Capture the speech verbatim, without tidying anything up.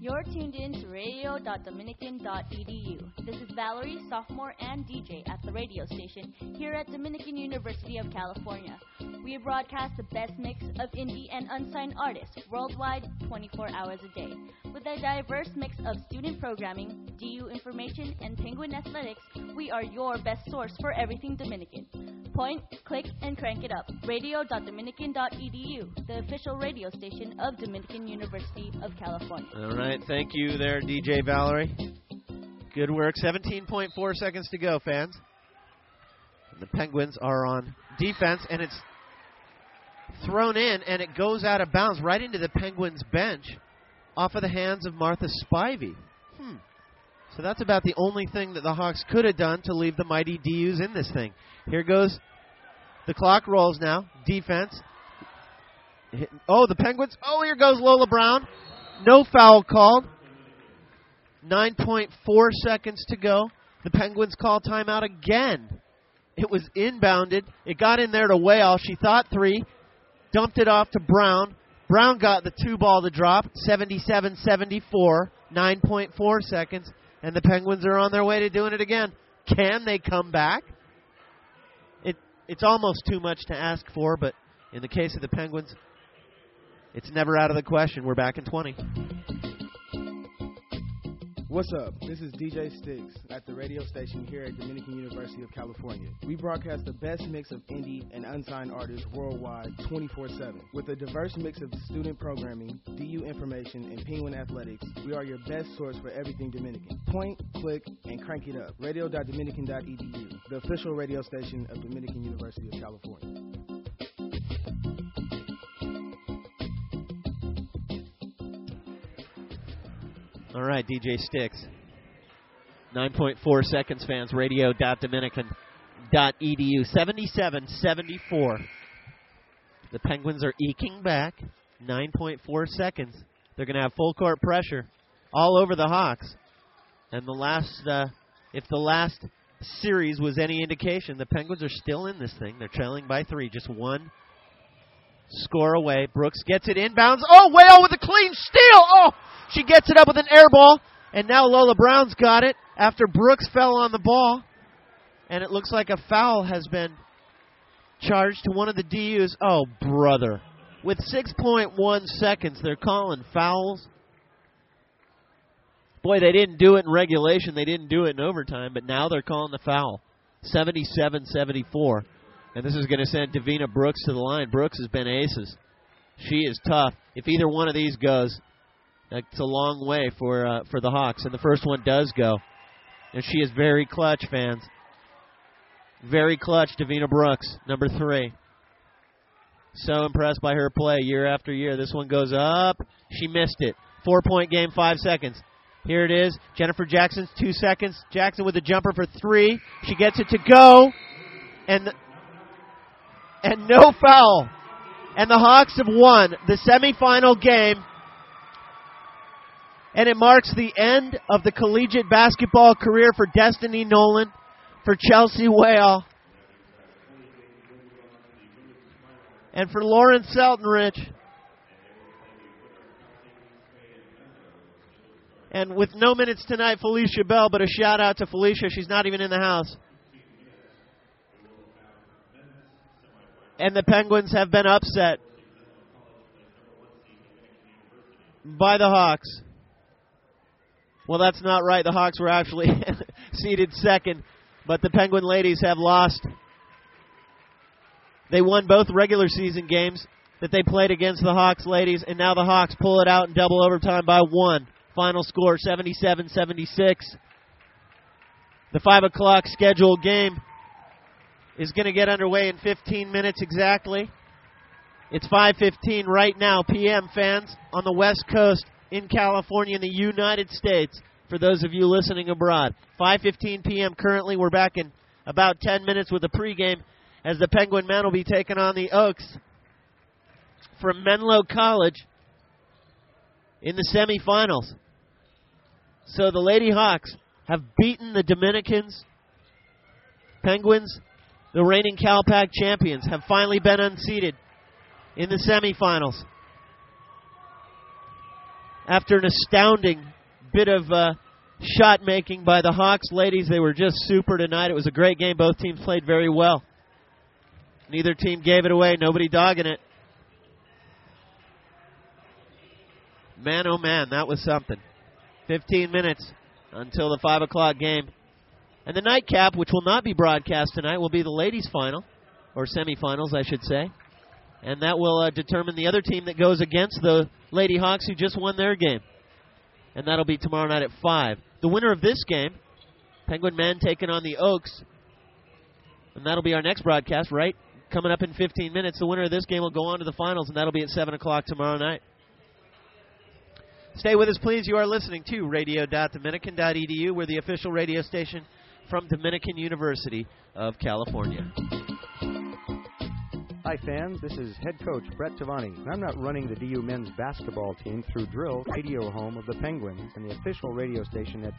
You're tuned in to radio dot dominican dot e d u. This is Valerie, sophomore and D J at the radio station here at Dominican University of California. We broadcast the best mix of indie and unsigned artists worldwide twenty-four hours a day. With a diverse mix of student programming, D U information, and Penguin athletics, we are your best source for everything Dominican. Point, click, and crank it up. radio dot dominican dot e d u, the official radio station of Dominican University of California. All right, thank you there, D J Valerie. Good work. seventeen point four seconds to go, fans. And the Penguins are on defense, and it's thrown in, and it goes out of bounds right into the Penguins' bench off of the hands of Martha Spivey. Hmm. So that's about the only thing that the Hawks could have done to leave the mighty D Us in this thing. Here goes the clock rolls now. Defense. Oh, the Penguins. Oh, here goes Lola Brown. No foul called. nine point four seconds to go. The Penguins call timeout again. It was inbounded. It got in there to Whale. She thought three. Dumped it off to Brown. Brown got the two ball to drop. seventy-seven seventy-four. nine point four seconds. And the Penguins are on their way to doing it again. Can they come back? It It's almost too much to ask for, but in the case of the Penguins, it's never out of the question. We're back in twenty. What's up? This is D J Sticks at the radio station here at Dominican University of California. We broadcast the best mix of indie and unsigned artists worldwide twenty-four seven. With a diverse mix of student programming, D U information, and Penguin athletics, we are your best source for everything Dominican. Point, click, and crank it up. radio dot dominican dot e d u, the official radio station of Dominican University of California. All right, D J Sticks. nine point four seconds, fans. radio dot dominican dot e d u. seventy-seven seventy-four. The Penguins are eking back. nine point four seconds. They're going to have full court pressure all over the Hawks. And the last, uh, if the last series was any indication, the Penguins are still in this thing. They're trailing by three. Just one score away. Brooks gets it inbounds. Oh, Whale with a clean steal. Oh, she gets it up with an air ball. And now Lola Brown's got it after Brooks fell on the ball. And it looks like a foul has been charged to one of the D Us. Oh, brother. With six point one seconds, they're calling fouls. Boy, they didn't do it in regulation. They didn't do it in overtime. But now they're calling the foul. seventy-seven seventy-four. And this is going to send Davina Brooks to the line. Brooks has been aces. She is tough. If either one of these goes, it's a long way for uh, for the Hawks. And the first one does go. And she is very clutch, fans. Very clutch, Davina Brooks, number three. So impressed by her play year after year. This one goes up. She missed it. Four-point game, five seconds. Here it is. Jennifer Jackson's two seconds. Jackson with a jumper for three. She gets it to go. And the, and no foul. And the Hawks have won the semifinal game. And it marks the end of the collegiate basketball career for Destiny Nolan, for Chelsea Whale, and for Lauren Seltenrich. And with no minutes tonight, Felicia Bell, but a shout out to Felicia. She's not even in the house. And the Penguins have been upset by the Hawks. Well, that's not right. The Hawks were actually seeded second, but the Penguin ladies have lost. They won both regular season games that they played against the Hawks ladies, and now the Hawks pull it out in double overtime by one. Final score, seventy-seven seventy-six. The five o'clock scheduled game is going to get underway in fifteen minutes exactly. It's five fifteen right now, P M, fans, on the West Coast in California in the United States, for those of you listening abroad. five fifteen p.m. currently. We're back in about ten minutes with a pregame as the Penguin men will be taking on the Oaks from Menlo College in the semifinals. So the Lady Hawks have beaten the Dominicans. Penguins, the reigning CalPAC champions, have finally been unseated in the semifinals. after an astounding bit of uh, shot making by the Hawks. Ladies, they were just super tonight. It was a great game. Both teams played very well. Neither team gave it away. Nobody dogging it. Man, oh man, that was something. fifteen minutes until the five o'clock game. And the nightcap, which will not be broadcast tonight, will be the ladies' final, or semifinals, I should say. And that will uh, determine the other team that goes against the Lady Hawks who just won their game. And that'll be tomorrow night at five. The winner of this game, Penguin men taking on the Oaks. And that'll be our next broadcast, right? Coming up in fifteen minutes. The winner of this game will go on to the finals, and that'll be at seven o'clock tomorrow night. Stay with us, please. You are listening to radio dot dominican dot e d u. We're the official radio station from Dominican University of California. Hi, fans. This is head coach Brett Tavani, and I'm not running the D U men's basketball team through Drill, radio home of the Penguins, and the official radio station at